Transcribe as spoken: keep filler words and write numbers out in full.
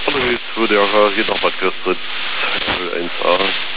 Hallo, hier ist Rudi Acher, hier noch Bad Köstritz, null eins a.